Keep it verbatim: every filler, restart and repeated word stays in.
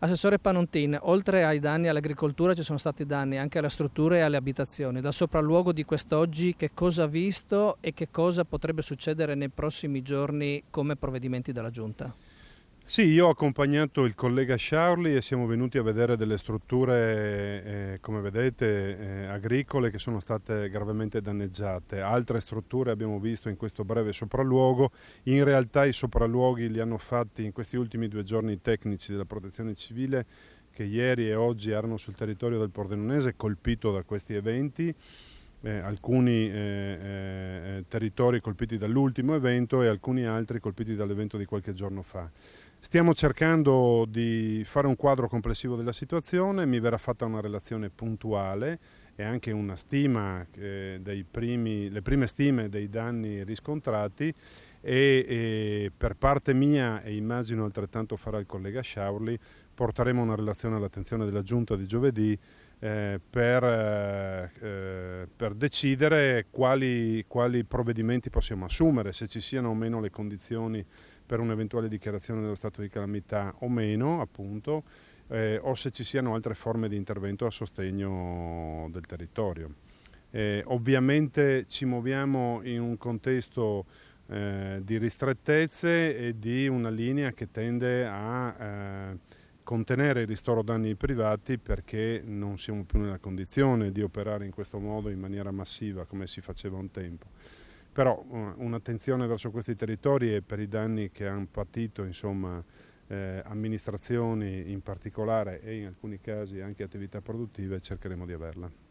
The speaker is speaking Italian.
Assessore Panuntin, oltre ai danni all'agricoltura ci sono stati danni anche alle strutture e alle abitazioni. Dal sopralluogo di quest'oggi che cosa ha visto e che cosa potrebbe succedere nei prossimi giorni come provvedimenti della Giunta? Sì, io ho accompagnato il collega Sciaurli e siamo venuti a vedere delle strutture, eh, come vedete, eh, agricole che sono state gravemente danneggiate. Altre strutture abbiamo visto in questo breve sopralluogo. In realtà i sopralluoghi li hanno fatti in questi ultimi due giorni i tecnici della Protezione Civile che ieri e oggi erano sul territorio del Pordenonese colpito da questi eventi. Eh, alcuni eh, eh, territori colpiti dall'ultimo evento e alcuni altri colpiti dall'evento di qualche giorno fa. Stiamo cercando di fare un quadro complessivo della situazione, mi verrà fatta una relazione puntuale e anche una stima eh, dei primi, le prime stime dei danni riscontrati e, e per parte mia, e immagino altrettanto farà il collega Sciaurli, porteremo una relazione all'attenzione della Giunta di giovedì eh, per, eh, per decidere quali, quali provvedimenti possiamo assumere, se ci siano o meno le condizioni per un'eventuale dichiarazione dello stato di calamità o meno, appunto, eh, o se ci siano altre forme di intervento a sostegno del territorio. Eh, ovviamente ci muoviamo in un contesto eh, di ristrettezze e di una linea che tende a eh, contenere il ristoro danni ai privati perché non siamo più nella condizione di operare in questo modo in maniera massiva come si faceva un tempo. Però un'attenzione verso questi territori e per i danni che hanno patito insomma, eh, amministrazioni in particolare e in alcuni casi anche attività produttive cercheremo di averla.